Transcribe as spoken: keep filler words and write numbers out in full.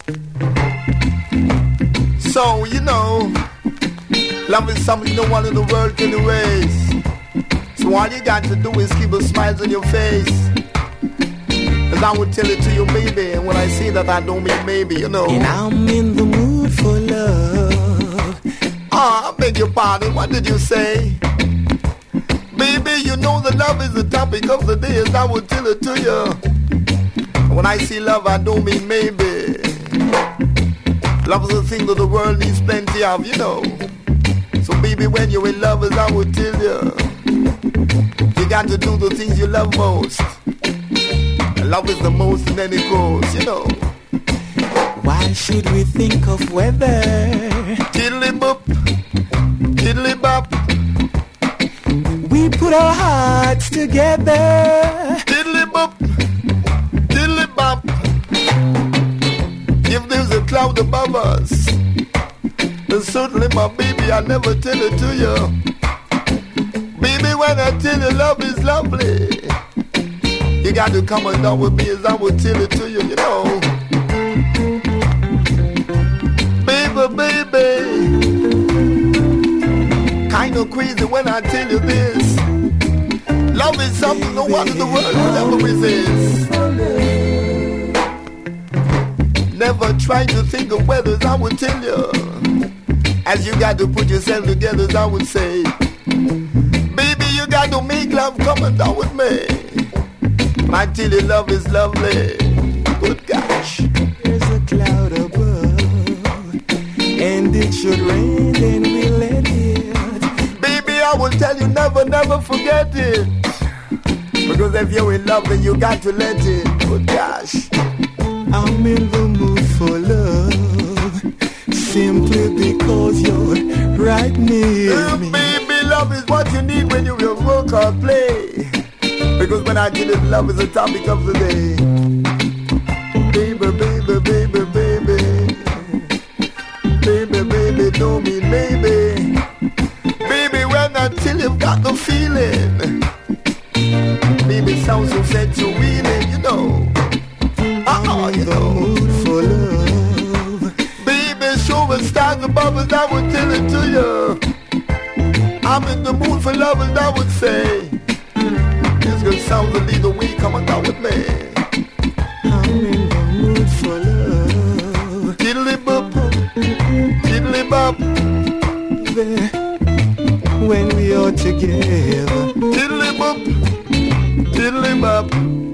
So, you know, love is something no one in the world can erase. So all you got to do is keep a smile on your face. Cause I would tell it to you maybe, and when I say that I don't mean maybe, you know. And I'm in the mood for love. Ah, I beg your pardon, what did you say? Baby, you know that love is the topic of the day, as I would tell it to you. When I say love, I don't mean maybe. Love is a thing that the world needs plenty of, you know. So baby, when you're in love, as I would tell you, you got to do the things you love most. And love is the most in any cause, you know. Why should we think of weather? Tiddly boop, tiddly bop. We put our hearts together. Tiddly boop, tiddly bop. If there's a cloud above us, then certainly my baby, I never tell it to you. Baby, when I tell you love is lovely, you got to come and down with me as I will tell it to you, you know. Baby, baby, kinda crazy when I tell you this. Love is something no one in the world will ever resist. Never try to think of whether I would tell you, as you got to put yourself together, as I would say. Baby, you got to make love come down with me. I tell you love is lovely. Good gosh. There's a cloud above, and it should rain, then we let it. Baby, I will tell you never, never forget it. Because if you're in love, then you got to let it. Good gosh. I'm in the mood for love, simply because you're right near uh, me. Baby, love is what you need when you will work or play. Because when I tell you love is the topic of the day. Baby, baby, baby, baby. Baby, baby, don't mean maybe. Baby, when I tell you've got the feeling. Baby, sounds so set to really, you know. Uh-uh, you know. Mood for love. Baby, show us stars above us, I would tell it to you. I'm in the mood for love, and I would say, this good sounds will lead the way, come on down with me. I'm in the mood for love. Tiddly boop, tiddly bop. When we are together. Tiddly boop, tiddly bop.